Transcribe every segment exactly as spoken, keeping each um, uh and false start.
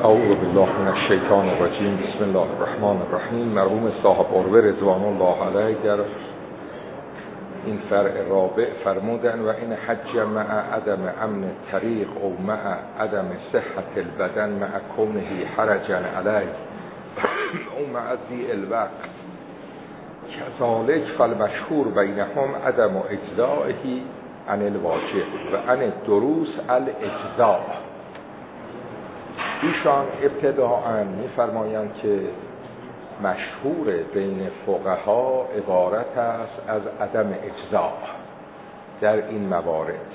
اعوذ بالله من الشیطان الرجیم. بسم الله الرحمن الرحیم. مرحوم صاحب قربه رضوان الله علیه در این فرع رابع فرمودن و این حج مع عدم امن طریق او مع عدم صحت البدن مع کونه حرجا علیه او مع ذی الوقت کذالک فالمشهور بینهم عدم اجزائه عن الواجب و عن الدروس الاجزاء. ایشان ابتداءً می‌فرمایند که مشهور بین فقها عبارت است از عدم اجزاء در این موارد،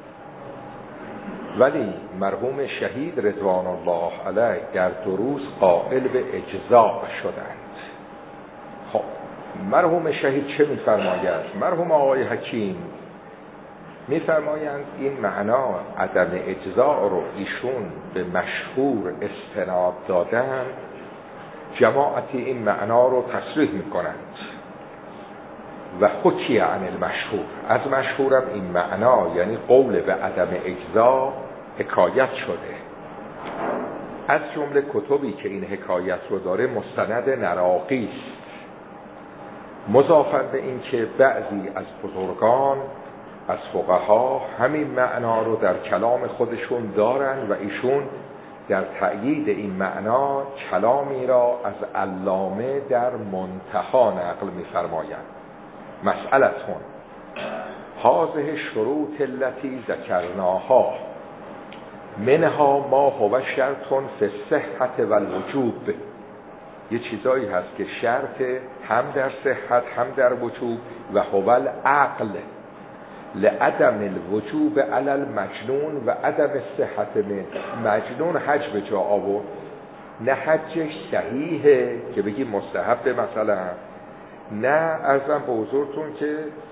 ولی مرحوم شهید رضوان الله علیه در دروس قائل به اجزاء شدند. خب مرحوم شهید چه می‌فرماید؟ مرحوم آقای حکیم می‌فرمایند این معنا عدم اجزاء رو ایشون به مشهور استناد دادن، جماعتی این معنا رو تصریح می‌کنند و حکی عن المشهور، از مشهورم این معنا یعنی قول به عدم اجزاء حکایت شده. از جمله کتبی که این حکایت رو داره مستند نراقی است، مضافاً به این که بعضی از بزرگان از فقها همین معنا رو در کلام خودشون دارن و ایشون در تأیید این معنا کلامی را از علامه در منتهی نقل می‌فرمایند. مسئلتون هذه شروط التي ذکرناها منها ما هو شرط فی الصحة والوجوب. یه چیزایی هست که شرط هم در صحت هم در وجوب و هو العقل لعدم الوجوب علی المجنون و عدم صحت من. مجنون حج به جا آورد، نه حجش صحیحه که بگی مستحب مثلا، نه ارزم به حضورتون که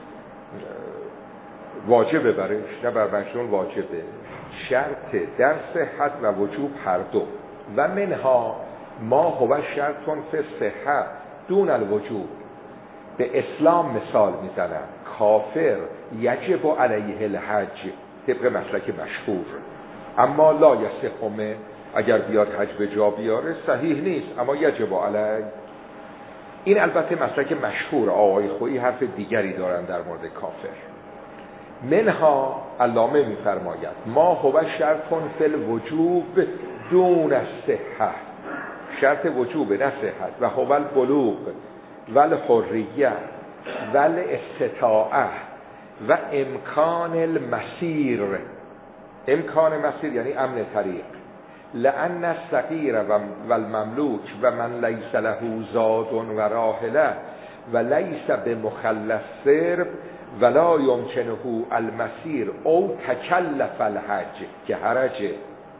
واجبه برش، نه بر مجنون واجبه. شرط در صحت و وجوب هر دو. و منها ما هو شرطون فی صحت دون الوجوب. به اسلام مثال میزنن، کافر یجب علیه الحج طبق مسلک مشهور، اما لا یصح، اگر بیاد حج به جا بیاره صحیح نیست اما یجب علیه. این البته مسلک مشهور، آقای خویی حرف دیگری دارن در مورد کافر. منها علامه میفرماید ما هو شرط فی الوجوب دون الصحه، شرط وجوب نه صحت، و هو البلوغ و الحریه و الاستطاعه و امکان المسیر. امکان مسیر یعنی امن طریق. لأن الصغیر و المملوک و من لیس له زاد و راحله و لیس بمخلص سرب ولا یمکنه المسیر او تکلف الحج که حرجه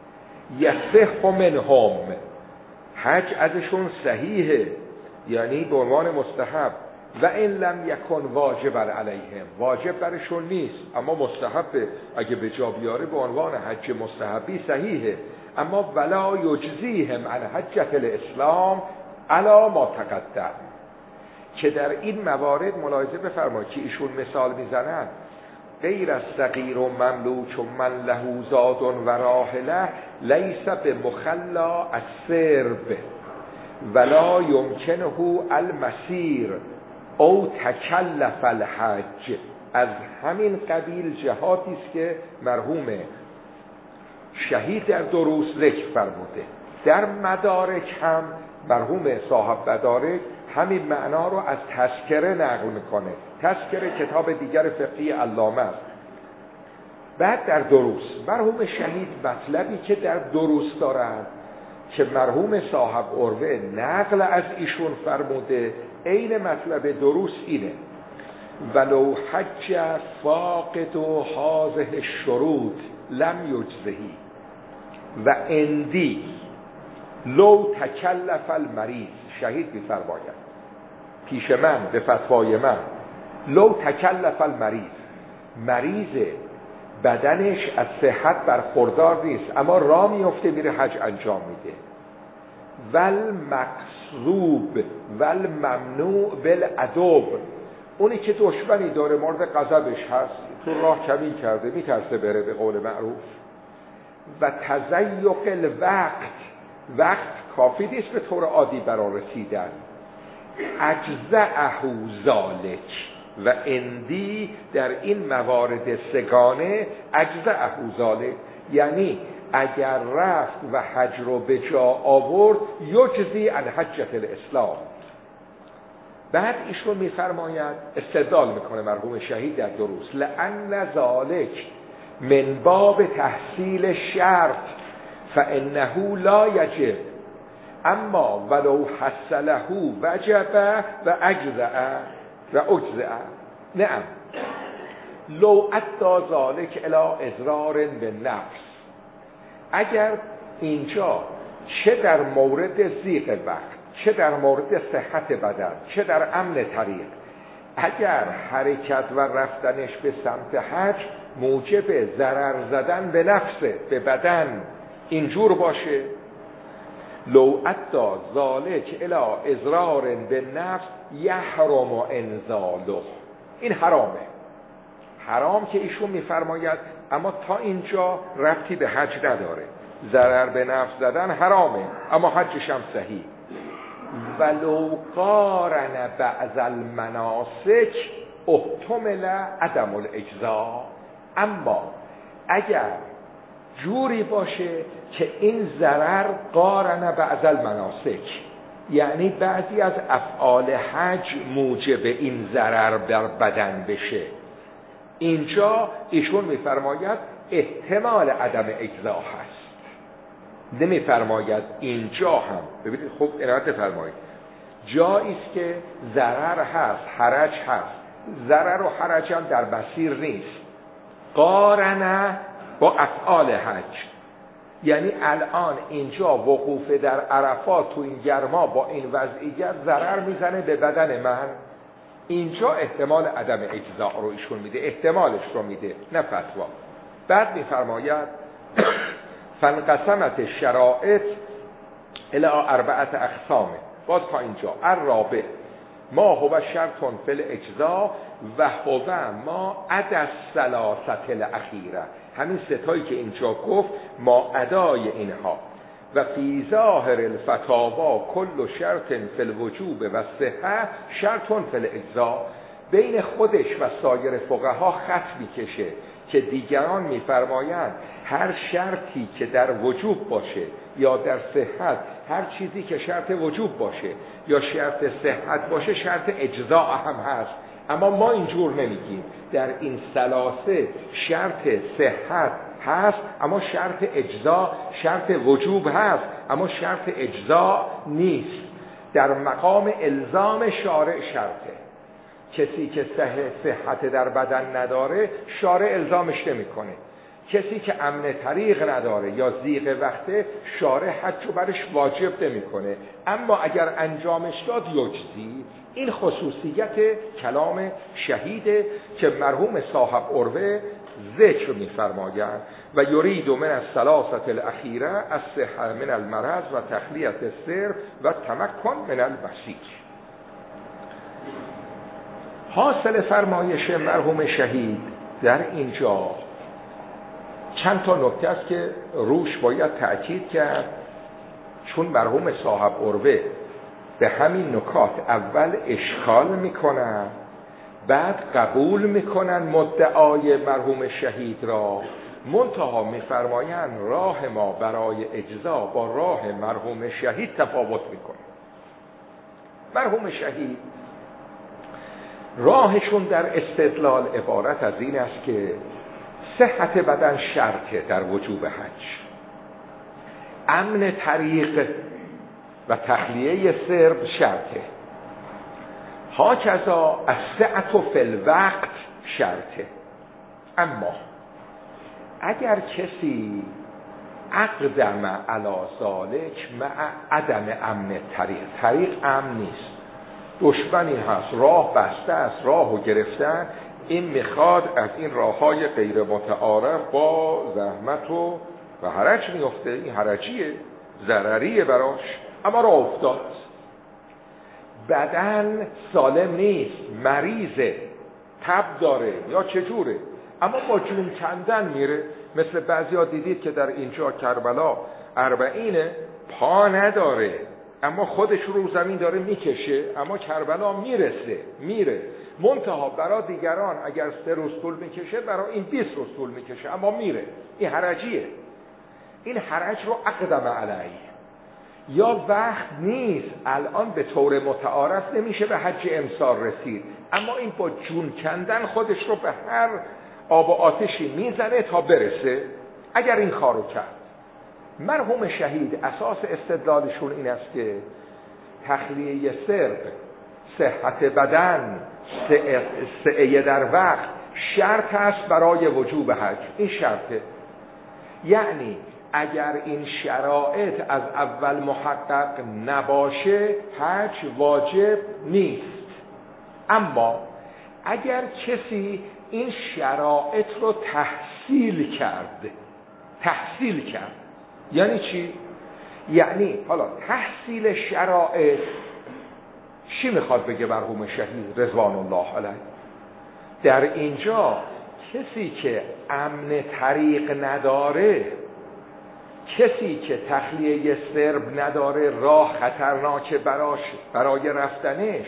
یصح منهم، حج ازشون صحیحه یعنی به عنوان مستحب، و این لم یکن واجب علیهم، واجب برشون نیست اما مستحبه، اگه به جا بیاره به عنوان حج مستحبی صحیحه. اما ولا یجزیهم عن حجة الاسلام علی ما تقدم، که در این موارد ملاحظه بفرمایید که ایشون مثال میزنن غیر از صغیر و مملوک و من له زاد و راحله لیس بمخلا السرب ولا یمکنه المسیر او تکلف الحج. از همین قبیل جهاتی است که مرحوم شهید در دروس ذکر فرموده. در مدارک هم مرحوم صاحب مدارک همین معنا رو از تذکره نقل میکنه. تذکره کتاب دیگر فقهی علامه است. بعد در دروس مرحوم شهید مطلبی که در دروس دارند که مرحوم صاحب عروه نقل از ایشون فرموده، عین مطلب دروس اینه: ولو حج فاقد و هذه الشروط لم یجزهی و اندی لو تکلف المریض. شهید می‌فرماید پیش من به فتوای من لو تکلف المریض، مریض بدنش از صحت برخوردار نیست اما راه میفته میره حج انجام میده، ول مقصوب ول ممنوع بالعدو، اونی که دشمنی داره مورد غضبش هست تو راه کمی کرده میترسه بره به قول معروف، و تضیق الوقت وقت کافی نیست به طور عادی برای رسیدن. اجزأه ذالک و اندی در این موارد سگانه اجزأه ذالک، یعنی اگر رفت و حج رو به جا آورد یجزی عن حجة الاسلام. بعد ایشون میفرماید، استدلال میکنه مرحوم شهید در دروس، لأن ذالک من باب تحصیل شرط فانه لا یجب، اما ولو حصله وجب و اجزأ و اجزأ. نعم لو ادى ذلك الى اضرار بالنفس، اگر اینجا چه در مورد ضیق وقت، چه در مورد صحت بدن، چه در امن طریق، اگر حرکت و رفتنش به سمت حج موجب ضرر زدن به نفسه، به بدن اینجور باشه، لو ادى ذلك الى اضرار بالنفس یحرم انزاله، این حرامه. حرام که ایشون میفرماید، اما تا اینجا ربطی به حج نداره. ضرر به نفس زدن حرامه، اما حجش هم صحیح. ولو قارن بعض المناسک احتمل عدم الاجزاء، اما اگر جوری باشه که این ضرر قارن بعض المناسک، یعنی بعضی از افعال حج موجب این ضرر بر بدن بشه، اینجا ایشون میفرماید احتمال عدم اجزا هست. نمیفرماید اینجا هم، ببینید خوب عنایت فرمایید، جایی است که ضرر هست، حرج هست، ضرر و حرج هم در مسیر نیست، قارنه با افعال حج، یعنی الان اینجا وقوف در عرفات تو این گرما با این وضعیت ضرر میزنه به بدن من، اینجا احتمال عدم اجزاء رو ایشون میده، احتمالش رو میده، نه فتوا. بعد میفرماید فانقسمت الشرائط الی اربعه اقسام، باز تا اینجا الرابع ما هو شرط فی الاجزاء و هو ما عدا الثلاثه الاخیره، همین ستایی که اینجا گفت ما ادای اینها. و فی ظاهر الفتاوا کل شرط فی الوجوب و صحه شرط فی الاجزاء، بین خودش و سایر فقها خط میکشه که دیگران میفرمایند هر شرطی که در وجوب باشه یا در صحت، هر چیزی که شرط وجوب باشه یا شرط صحت باشه شرط اجزاء هم هست، اما ما اینجور نمیگیم. در این ثلاثه شرط صحت هست، اما شرط اجزاء، شرط وجوب هست، اما شرط اجزاء نیست. در مقام الزام شارع شرطه، کسی که صحت در بدن نداره شارع الزامش نمیکنه، کسی که امن طریق نداره یا ضیق وقته شارع حج برش واجب نمیکنه، اما اگر انجامش داد یجزی. این خصوصیت کلام شهیده که مرحوم صاحب عروه ذکر می‌فرمایند و یرید من الثلاثه الاخیره الصحه من المرض و تخلیه السر و تمکن من البسیج. حاصل فرمایش مرحوم شهید در اینجا چند تا نکته است که روش باید تأکید کرد، چون مرحوم صاحب عروه به همین نکات اول اشکال میکنن، بعد قبول میکنن مدعای مرحوم شهید را، منتها میفرمایند راه ما برای اجزا با راه مرحوم شهید تفاوت میکنه. مرحوم شهید راهشون در استدلال عبارت از این است که صحت بدن شرطه در وجوب حج، امن طریق و تخلیه سرب شرطه، هاکذا السعة فی الوقت شرطه. اما اگر کسی اقدم علی ذلک مع عدم امن طریق، طریق امن نیست، دشمنی هست، راه بسته است، راهو گرفتن، این میخواد از این راههای غیر متعارف با زحمت و و حرج میفته، این حرجیه، ضرریه براش، اما راه افتاد. بدن سالم نیست، مریضه، تب داره یا چجوره، اما با جون کندن میره. مثل بعضیا دیدید که در اینجا کربلا اربعینه، پا نداره اما خودش رو زمین داره میکشه، اما کربلا میرسه میره. منتها برای دیگران اگر سه روز طول میکشه، برای این بیست روز طول میکشه، اما میره. این حرجیه. این حرج رو اقدم علیه. یا وقت نیست، الان به طور متعارف نمیشه به حج امسال رسید، اما این با جون کندن خودش رو به هر آب و آتشی میزنه تا برسه. اگر این کارو کرد، مرحوم شهید اساس استدلالشون این است که تخلیه سرب، صحت بدن، سعی در وقت شرط است برای وجوب حج. این شرطه. یعنی اگر این شرایط از اول محقق نباشه، حج واجب نیست. اما اگر کسی این شرایط رو تحصیل کرد، تحصیل کرد یعنی چی؟ یعنی حالا تحصیل شرایط چی میخواد بگه مرحوم شهید رضوان الله علیه؟ در اینجا کسی که امن طریق نداره، کسی که تخلیه سرب نداره، راه خطرناک براش برای رفتنش،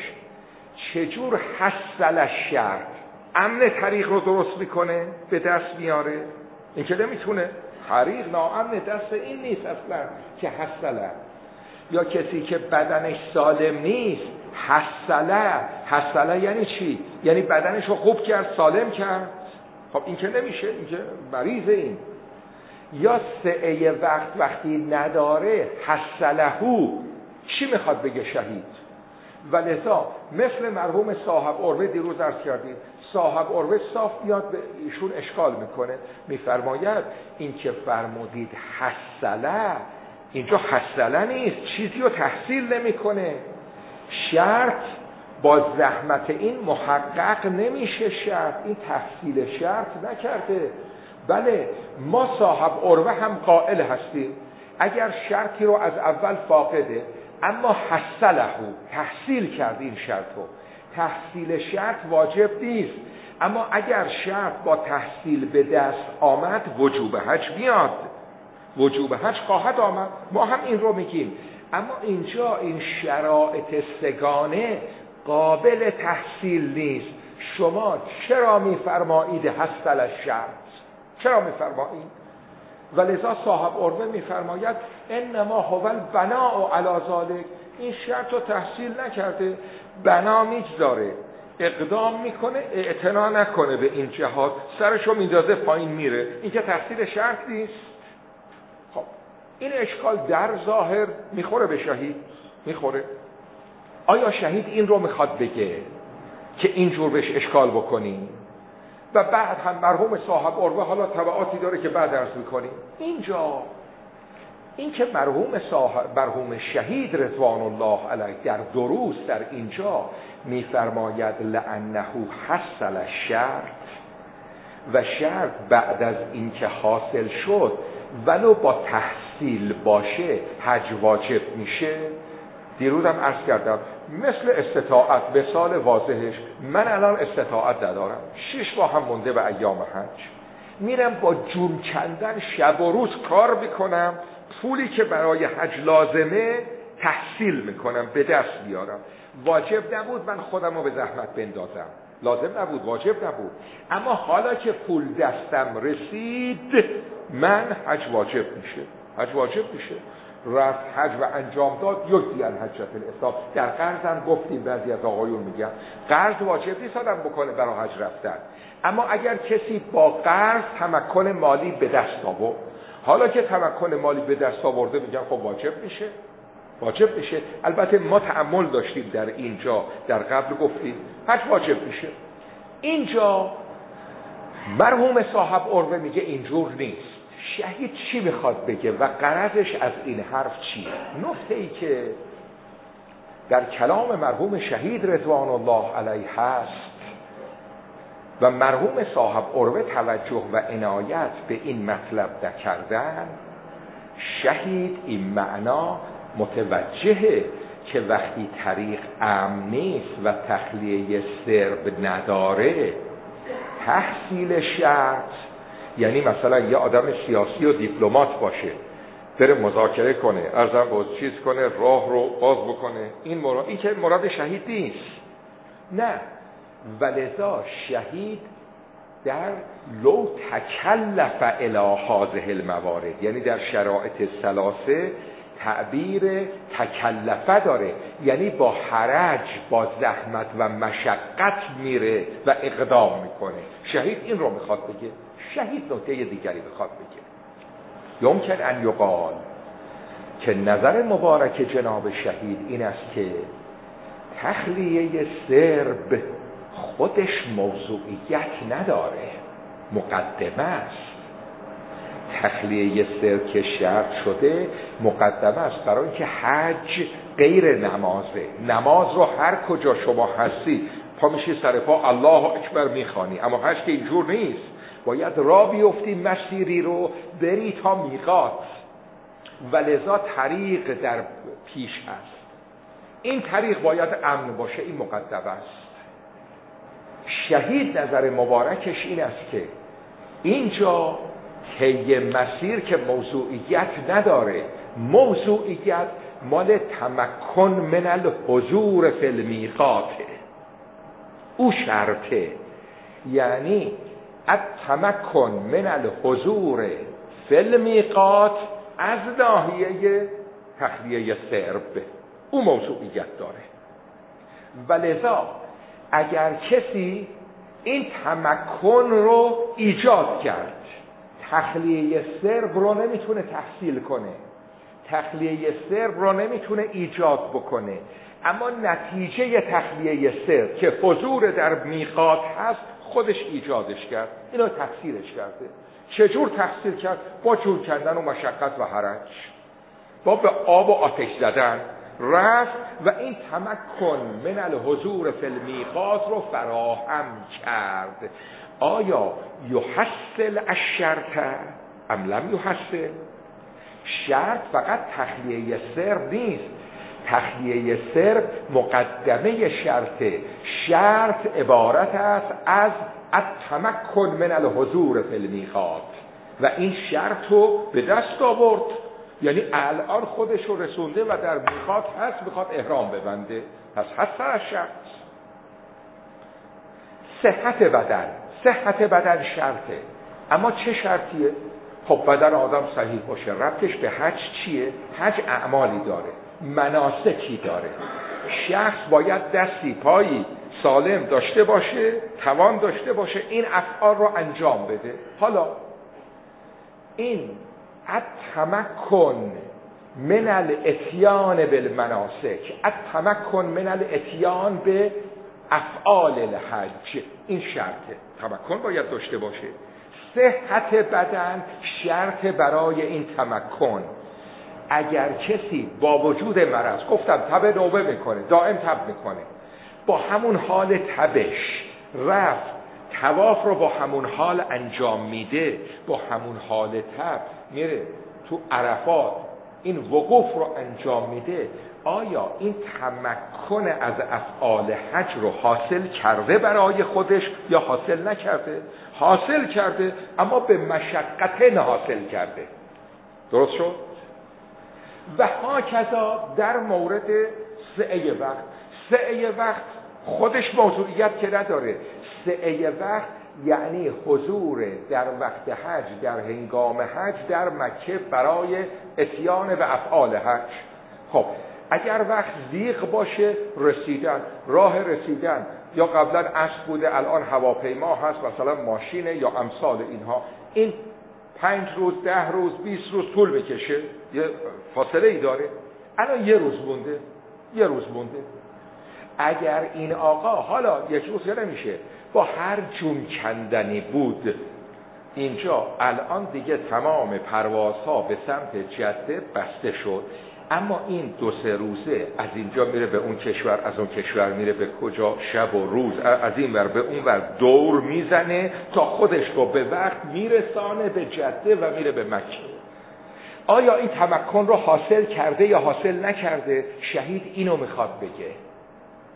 چجور حصل شرط امن طریق رو درست میکنه، به دست میاره؟ این که نمیتونه. طریق ناامن، دست این نیست اصلا که حصله. یا کسی که بدنش سالم نیست، حصله. حصله یعنی چی؟ یعنی بدنش رو خوب کرد، سالم کرد. خب این که نمیشه، این که مریضه. این یا سعی وقت وقتی نداره، حصلهو. چی میخواد بگه شهید؟ ولذا مثل مرحوم صاحب عروه دیروز عرض کردیم، صاحب عروه صاف میاد به ایشون اشکال میکنه، میفرماید این که فرمودید حصله، اینجا حصله نیست، چیزی رو تحصیل نمیکنه. شرط با زحمت این محقق نمیشه. شرط این تحصیل شرط نکرده. بله، ما صاحب عروه هم قائل هستیم اگر شرطی رو از اول فاقده اما حصله، تحصیل کرد این شرط رو، تحصیل شرط واجب نیست. اما اگر شرط با تحصیل به دست آمد، وجوب حج میاد، وجوب حج خواهد آمد. ما هم این رو میگیم. اما اینجا این شرایط سگانه قابل تحصیل نیست. شما چرا میفرمایید حصل الشرط؟ چرا میفرمایید؟ ولذا صاحب عروه میفرماید انما هو البناء علی ذلک. این شرط رو تحصیل نکرده، بنا میگذاره، اقدام میکنه، اعتنا نکنه به این جهات، سرشو میندازه پایین میره. این که تحصیل شرط نیست. خب این اشکال در ظاهر میخوره به شهید؟ میخوره. آیا شهید این رو میخواد بگه که اینجور بهش اشکال بکنی؟ و بعد هم مرحوم صاحب عروه حالا تبعاتی داره که بعد عرض میکنیم. اینجا این که مرحوم صاحب مرحوم شهید رضوان الله علیه در دروس در اینجا میفرماید لانه حصل الشرط، و شرط بعد از اینکه حاصل شد ولو با تحصیل باشه حج واجب میشه. دیروزم عرض کردم مثل استطاعت، مثال واضحش، من الان استطاعت ندارم، شش ماه هم مونده به ایام حج، میرم با جون کندن شب و روز کار میکنم، پولی که برای حج لازمه تحصیل میکنم، به دست بیارم. واجب نبود من خودم رو به زحمت بندازم، لازم نبود، واجب نبود. اما حالا که پول دستم رسید، من حج واجب میشه، حج واجب میشه. رفت حج و انجام داد، یکتی الحجة الاسلام. در قرض هم گفتیم، بعضی از آقایون میگن قرض واجب نیست آدم بکنه برای حج رفتن، اما اگر کسی با قرض تمکن مالی به دست آورد، حالا که تمکن مالی به دست آورده، میگن خب واجب میشه، واجب میشه. البته ما تأمل داشتیم در اینجا، در قبل گفتیم حج واجب میشه. اینجا مرحوم صاحب عروه میگه اینجور نیست. شهید چی میخواد بگه و غرضش از این حرف چیه؟ نکته ای که در کلام مرحوم شهید رضوان الله علیه هست و مرحوم صاحب عروه توجه و عنایت به این مطلب نکردن، شهید این معنا متوجهه که وقتی طریق امن نیست و تخلیه سرب نداره، تحصیل شرط یعنی مثلا یه آدم سیاسی و دیپلمات باشه، بره مذاکره کنه، ارزم باز چیز کنه، راه رو باز بکنه، این مراد، این که مراد شهید نیست. نه، ولذا شهید در لو تکلف الی هذه الموارد، یعنی در شرایط ثلاثه تعبیر تکلفه داره، یعنی با حرج، با زحمت و مشقت میره و اقدام میکنه. شهید این رو میخواد بگه. شهید نکته دیگری میخواد بگه. یمکن ان یقال که نظر مبارک جناب شهید این است که تخلیه سرب خودش موضوعیت نداره، مقدمه است. تخلیه سرب که شرط شده مقدمه است، برای اینکه حج غیر نمازه. نماز رو هر کجا شما هستی پا میشی سر پا الله اکبر میخوانی، اما حج که اینجور نیست. باید راه بیفتی، مسیری رو بری تا میقات، ولذا طریق در پیش است. این طریق باید امن باشه، این مقدمه است. شهید نظر مبارکش این است که اینجا طی مسیر که موضوعیت نداره، موضوعیت مال تمکن من الحضور فی المیقاته، او شرطه. یعنی التمکن من الحضور فی المیقات از ناحیه تخلیه سرب، او موضوعیت داره. ولذا اگر کسی این تمکن رو ایجاد کرد، تخلیه سرب رو نمیتونه تحصیل کنه، تخلیه سرب رو نمیتونه ایجاد بکنه، اما نتیجه تخلیه سرب که حضور در میقات هست خودش ایجادش کرد، اینو تحصیلش کرده. چجور تحصیل کرد؟ با جور کردن و مشقت و حرج، با به آب و آتش زدن رفت و این تمکن من الحضور فی المیقات رو فراهم کرد. آیا یحصل الشرط ام لم یحصل؟ شرط فقط تخلیه سرب نیست، تخلیه سرب مقدمه شرطه. شرط عبارت است از التمکن من الحضور فی المیقات و این شرط رو به دست آورد، یعنی الان خودش رو رسونده و در میقات هست، میخواد احرام ببنده، پس هست از شرط. صحت بدن، صحت بدن شرطه، اما چه شرطیه؟ خب بدن آدم صحیح باشه. ربطش به حج چیه؟ حج اعمالی داره، مناسکی داره. شخص باید دستی پایی سالم داشته باشه، توان داشته باشه این افعال رو انجام بده. حالا این التمکن من الاتیان بالمناسک، التمکن من الاتیان به افعال الحج، این شرطه، تمکن باید داشته باشه. صحت بدن شرط برای این تمکن. اگر کسی با وجود مرض، گفتم تب نوبه میکنه، دائم تب میکنه، با همون حال تبش رفت طواف رو با همون حال انجام میده، با همون حال تب میره تو عرفات این وقوف رو انجام میده، آیا این تمکن از افعال حج رو حاصل کرده برای خودش یا حاصل نکرده؟ حاصل کرده، اما به مشقت نه حاصل کرده. درست شد؟ و هاکذا در مورد سعی وقت. سعی وقت خودش موضوعیت که نداره. سعی وقت یعنی حضور در وقت حج، در هنگام حج در مکه برای اتیان به افعال حج. خب اگر وقت ضیق باشه، رسیدن، راه رسیدن، یا قبلا اسب بوده الان هواپیما هست، مثلا ماشینه یا امثال اینها، این پنج روز، ده روز، بیست روز طول بکشه، یه فاصله ای داره. الان یه روز مونده، یه روز مونده. اگر این آقا حالا یک روز که نمیشه، با هر جون کندنی بود اینجا، الان دیگه تمام پروازها به سمت جده بسته شد، اما این دو سه روزه از اینجا میره به اون کشور، از اون کشور میره به کجا، شب و روز از این ور به اون ور دور میزنه تا خودش رو به وقت میرسانه به جده و میره به مکه. آیا این تمکن رو حاصل کرده یا حاصل نکرده؟ شهید اینو میخواد بگه.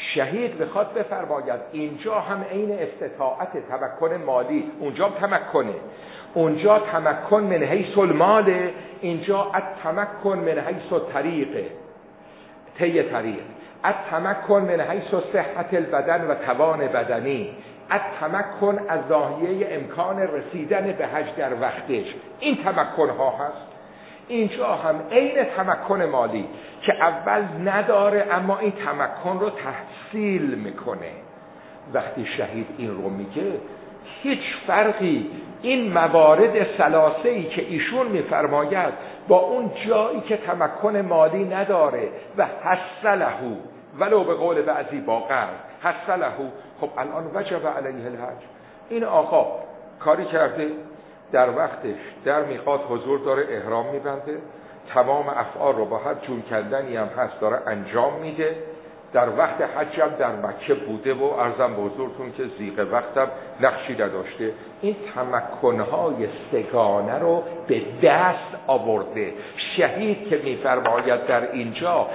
شهید بخواد بفرماید اینجا هم عین استطاعت تمکن مالی، اونجا تمکنه، اونجا تمکن من حیث المال، اینجا التمکن من حیث الطریق، طی طریق، التمکن من حیث صحت البدن و توان بدنی، التمکن از ناحیه امکان رسیدن به حج در وقتش. این تمکن ها هست. اینجا هم عین تمکن مالی که اول نداره اما این تمکن رو تحصیل میکنه. وقتی شهید این رو میگه هیچ فرقی این موارد ثلاثه‌ای که ایشون میفرماید با اون جایی که تمکن مالی نداره و حصله ولو به قول بعضی با قرض حصله، خب الان وجب علیه الحج. این آقا کاری کرده در وقتش در میقات حضور داره، احرام میبنده، تمام افعال رو با هر جون کردنی هم هست داره انجام میده، در وقت حج هم در مکه بوده و عرضم به حضورتون که ضیق وقتم نقشی نداشته. این تمکنهای سگانه رو به دست آورده. شهید که میفرماید در اینجا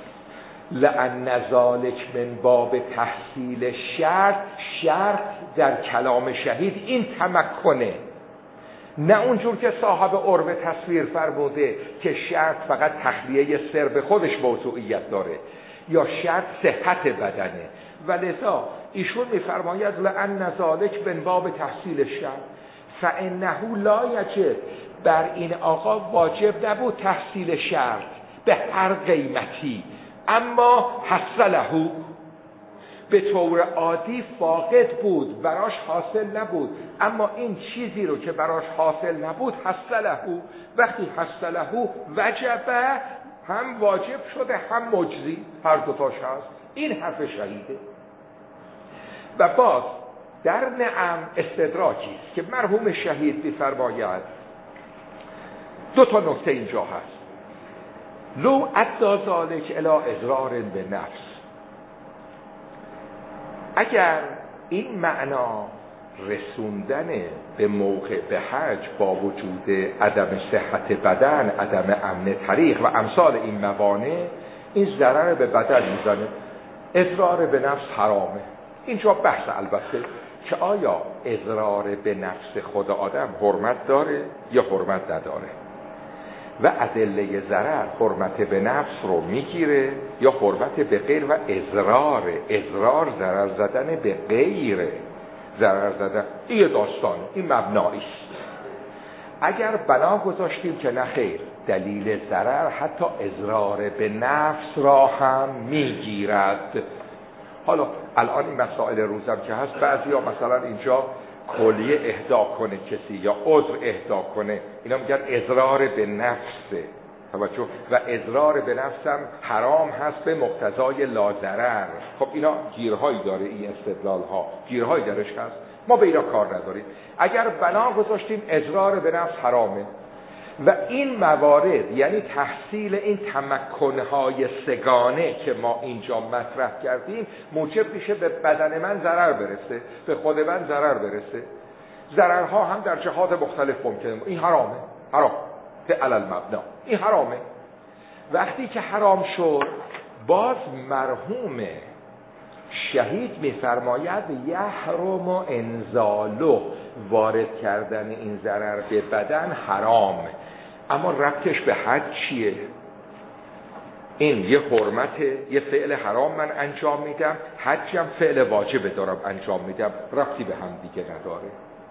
لأن ذالک من باب تحصیل شرط، شرط در کلام شهید این تمکنه، نه اونجور که صاحب عرب تصویر فرموده که شرط فقط تخلیه سر به خودش موضوعیت داره یا شرط صحت بدنه. ولذا ایشون میفرماید لأن ذالک من باب تحصیل شرط فانه لا یجب، بر این آقا واجب نبود تحصیل شرط به هر قیمتی، اما حصله به طور عادی فاقد بود، براش حاصل نبود، اما این چیزی رو که براش حاصل نبود حصله، وقتی حصله وجبه، هم واجب شده هم مجزی، هر دوتاش هست. این حرف شهیده. و باز در نعم استدراکی است که مرحوم شهید می‌فرماید دو تا نکته اینجا هست. لو ادى ذلك الی اضرار به نفس، اگر این معنا رسوندن به موقع به حج با وجود عدم صحت بدن، عدم امن طریق و امثال این موانع، این ضرر به بدن میزنه، اضرار به نفس حرامه. اینجا بحث البته که آیا اضرار به نفس خود آدم حرمت داره یا حرمت نداره و ادله ضرر حرمت به نفس رو میگیره یا حرمت به غیر و اضرار اضرار ضرر زدن به غیر ضرر زدن. این داستان، این مبنایی است. اگر بنا گذاشتیم که نه خیر، دلیل ضرر حتی اضرار به نفس را هم میگیرد. حالا الان این مسائل روزم که هست، بعضیا مثلا اینجا کلیه اهدا کنه کسی یا عذر اهدا کنه، اینا میگن اضرار به نفسه، توجه، و اضرار به نفسم حرام هست به مقتضای لازرر. خب اینا گیرهایی داره، این استدلال ها گیرهایی درش هست، ما به اینا کار نداریم. اگر بنا گذاشتیم اضرار به نفس حرامه و این موارد یعنی تحصیل این تمکنهای سگانه که ما اینجا مطرح کردیم موجب میشه به بدن من ضرر برسه، به خود من ضرر برسه، ضررها هم در جهات مختلف ممکنه، این حرامه، حرام به علل مبنا، این حرامه. وقتی که حرام شد، باز مرحوم شهید میفرماید یحرم انزاله، وارد کردن این ضرر به بدن حرام، اما ربطش به حج چیه؟ این یه حرمته، یه فعل حرام من انجام میدم، حجم فعل واجب دارم انجام میدم، ربطی به هم دیگه نداره.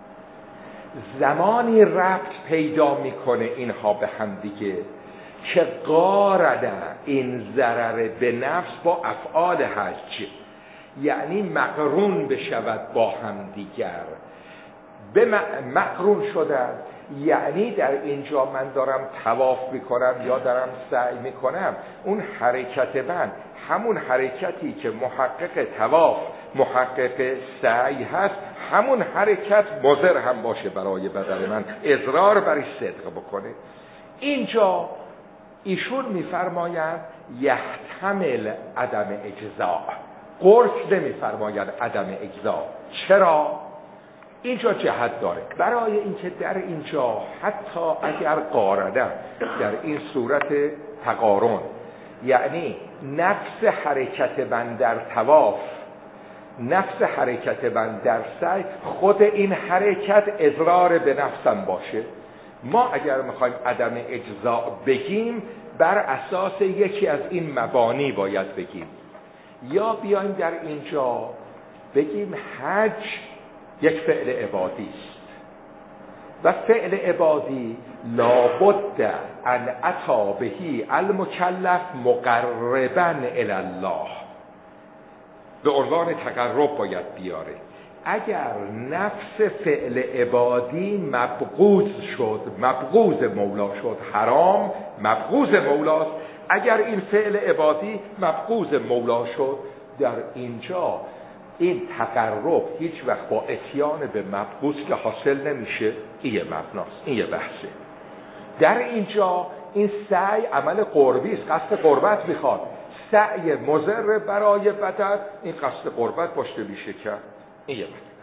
زمانی ربط پیدا میکنه اینها به هم دیگه که قارن این ضرر به نفس با افعال حج، یعنی مقرون بشود با هم دیگر، به مقرون شدن، یعنی در اینجا من دارم طواف میکنم یا دارم سعی میکنم، اون حرکت من همون حرکتی که محقق طواف محقق سعی هست، همون حرکت مضر هم باشه برای بدن من، اضرار برای صدق بکنه. اینجا ایشون میفرماید یحتمل عدم اجزاء، قرص نمیفرماید عدم اجزاء. چرا؟ اینجا جهت داره، برای اینکه در اینجا حتی اگر قارنه در این صورت تقارن یعنی نفس حرکت من در طواف، نفس حرکت من در سعی، خود این حرکت اضرار به نفسم باشه. ما اگر میخوایم عدم اجزاء بگیم بر اساس یکی از این مبانی باید بگیم. یا بیایم در اینجا بگیم حج یک فعل عبادی است و فعل عبادی لابد ان اتی بهی المکلف مقربا الی الله، به عنوان تقرب باید بیاره. اگر نفس فعل عبادی مبغوض شد، مبغوض مولا شد، حرام مبغوض مولاست. اگر این فعل عبادی مبغوض مولا شد، در اینجا این تقرب هیچ وقت با اتیان به مبغوض که حاصل نمیشه. این یه مبناست، این یه بحثه. در اینجا این سعی عمل قربی است، قصد قربت میخواد. سعی مضر برای بدن، این قصد قربت باشه میشه کرد. این یه مطلب.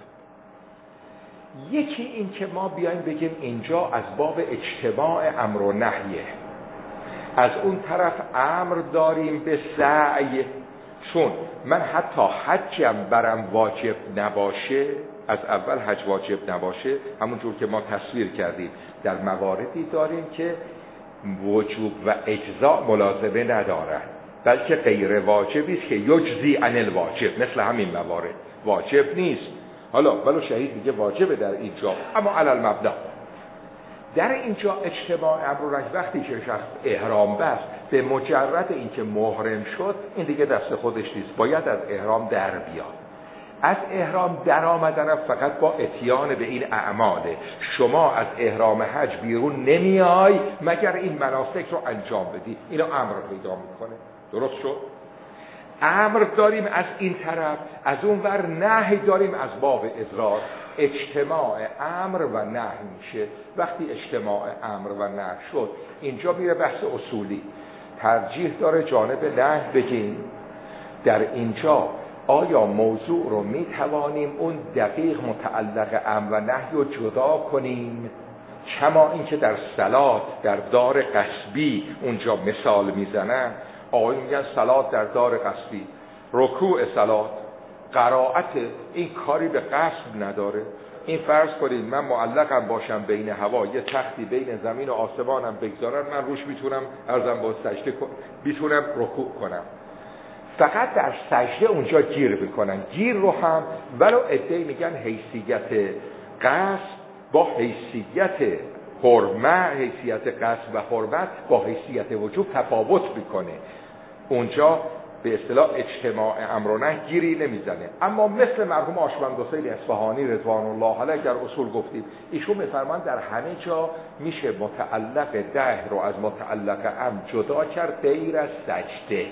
یکی این که ما بیایم بگیم اینجا از باب اجتماع امر و نهیه، از اون طرف امر داریم به سعی، چون من حتی حجم برم واجب نباشه، از اول حج واجب نباشه، همونجور که ما تصویر کردیم در مواردی داریم که وجوب و اجزاء ملازمه ندارن، بلکه غیر واجبی است که یجزی عن الواجب، مثل همین موارد واجب نیست. حالا ولو شهید میگه واجبه در اینجا، اما علی المبدا. در اینجا اجتماع امر و نهی وقتی که شخص احرام بست، به مجرد اینکه محرم شد، این دیگه دست خودش نیست، باید از احرام در بیاد. از احرام در آمدن فقط با اتیان به این اعماله. شما از احرام حج بیرون نمیای مگر این مناسک رو انجام بدی. اینو امر پیدا میکنه. درست شد؟ امر داریم از این طرف، از اون ور نهی داریم از باب اضرار. اجتماع امر و نهی میشه. وقتی اجتماع امر و نهی شد، اینجا میره بحث اصولی. ترجیح داره جانب نهی بگیم. در اینجا آیا موضوع رو میتوانیم اون دقیق متعلق امر و نهی رو جدا کنیم؟ کما اینکه در صلات در دار قصبی اونجا مثال میزنن، آقایون میگن صلات در دار قصبی، رکوع صلات، قرائت، این کاری به قصب نداره. این فرض کنید من معلقم باشم بین هوا، یه تختی بین زمین و آسمانم بگذارن، من روش میتونم ارزم با سجده کنم، میتونم رکوع کنم. فقط در سجده اونجا گیر بکنن. گیر رو هم ولو عده‌ای میگن حیثیت قصد با حیثیت حرمت، حیثیت قصد و حرمت با حیثیت وجوب تفاوت میکنه. اونجا به اصطلاح اجتماع امر و نهی گیری نمیزنه. اما مثل مرحوم آشمند حسین اصفهانی رضوان الله علیه در اصول گفتیم، ایشون میفرمان در همه جا میشه متعلق ده رو از متعلق امر جدا کرد غیر از سجده.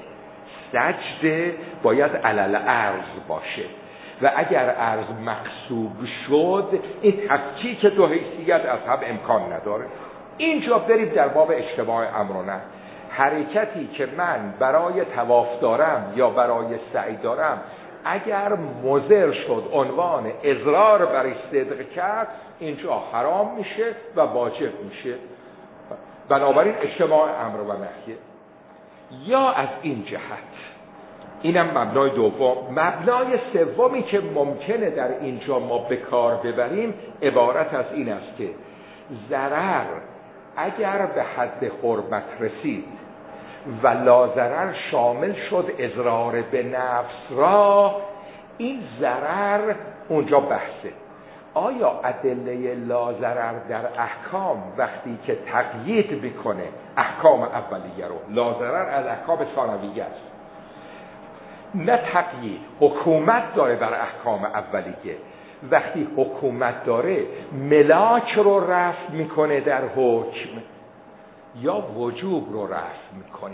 سجده باید علل عرض باشه و اگر عرض مقصود شد، این تفکیک دو حیثیت از هم امکان نداره. اینجا بریم در باب اجتماع امر و نهی. حرکتی که من برای طواف دارم یا برای سعی دارم، اگر مضر شد عنوان اضرار برای صدق کرد، اینجا حرام میشه و واجب میشه. بنابراین اجتماع امر و نهی. یا از این جهت، اینم مبنای دوم. مبنای سومی که ممکنه در اینجا ما به کار ببریم عبارت از این است که ضرر اگر به حد حرمت رسید و لاضرر شامل شد اضرار به نفس را، این ضرر اونجا بحثه. آیا ادله لاضرر در احکام وقتی که تقیید میکنه احکام اولیه رو، لاضرر از احکام ثانویه است، نه تقیید، حکومت داره بر احکام اولیه. وقتی حکومت داره ملاک رو رفع میکنه در حکم یا وجوب رو رفع میکنه.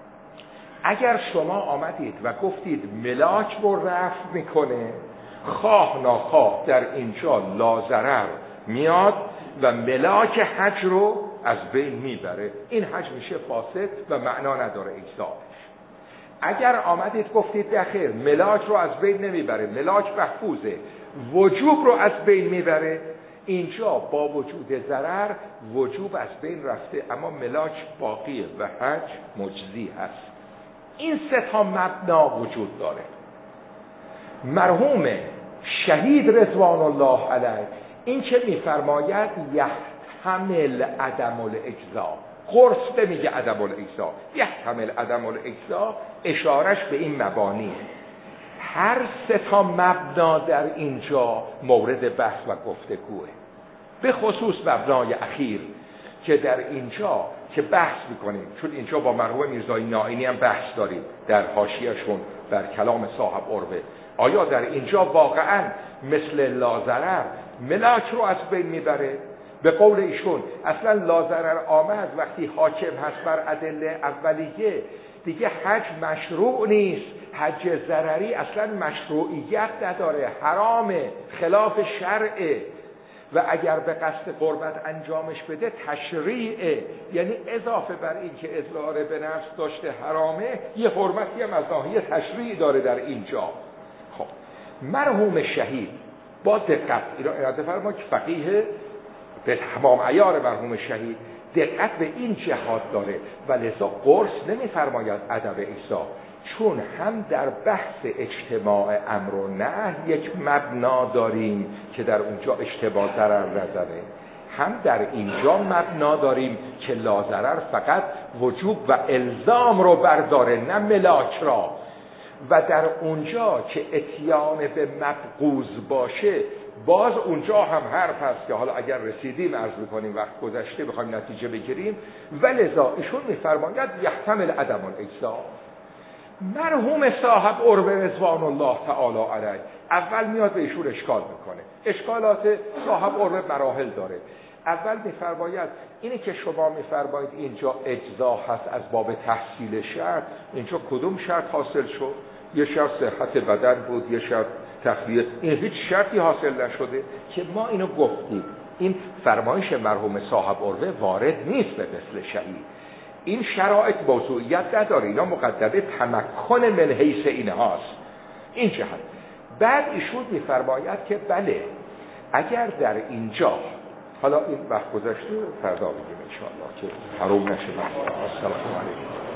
اگر شما آمدید و گفتید ملاک رو رفع میکنه، خواه ناخواه در اینجا لاضرر میاد و ملاک حج رو از بین میبره، این حج میشه فاسد و معنا نداره اجزاءش. اگر آمدید گفتید بخیر ملاک رو از بین نمیبره، ملاک محفوظه، وجوب رو از بین میبره، اینجا با وجود ضرر وجوب از بین رفته اما ملاک باقیه و حج مجزی هست. این سه تا مبنا وجود داره. مرحوم شهید رضوان الله علیه این که میفرماید یحتمل عدم الاجزا، قرص نمیگه عدم الاجزا، یحتمل عدم الاجزا، اشارش به این مبانی. هر سه تا مبنا در اینجا مورد بحث و گفتگوه، به خصوص مبنای اخیر که در اینجا که بحث میکنیم، چون اینجا با مرحوم میرزایی نائینی هم بحث داریم در حاشیه‌شون بر کلام صاحب عروه. آیا در اینجا واقعا مثل لازرر ملاک رو از بین میبره؟ به قول ایشون اصلا لازرر آمد وقتی حاکم هست بر ادله اولیه، دیگه حج مشروع نیست، حج ضرری اصلا مشروعیت نداره، حرامه، خلاف شرعه و اگر به قصد قربت انجامش بده تشریعه، یعنی اضافه بر این که اضرار به نفس داشته حرامه، یه حرمتی هم از ناحیه تشریع داره در اینجا. خب مرحوم شهید با دقت اینا اراده فرما که فقیه به تمام عیار مرحوم شهید دقت به این جهات داره و لذا قرص نمیفرماید ادب ایسا، چون هم در بحث اجتماع امر و نهی یک مبنا داریم که در اونجا اشتباه ضرر نزنه، هم در اینجا مبنا داریم که لازرر فقط وجوب و الزام رو برداره نه ملاک را، و در اونجا که اتیان به مبغوض باشه باز اونجا هم حرف هست که حالا اگر رسیدیم عرض میکنیم وقت گذشته بخوایم نتیجه بگیریم، ولذا ایشون میفرماید یحتمل عدم الاجزا. مرحوم صاحب عروه رضوان الله تعالی علیه اول میاد به ایشون اشکال میکنه. اشکالات صاحب عروه مراحل داره. اول میفرماید اینی که شما میفرمایید اینجا اجزا هست از باب تحصیل شرط، اینجا کدوم شرط حاصل شد؟ یه شرط صحت بدن بود، یه شرط تخلیه، این هیچ شرطی حاصل نشده که ما اینو گفتیم. این فرمایش مرحوم صاحب عروه وارد نیست به مثل شهید. این شرایط موضوعیت نداره، اینا مقدمه تمکن من حیث اینهاست. این جهت. بعد ایشون میفرماید که بله اگر در اینجا، حالا این وقت گذشته فردا بگیم انشاءالله که حروم نشه. السلام علیکم.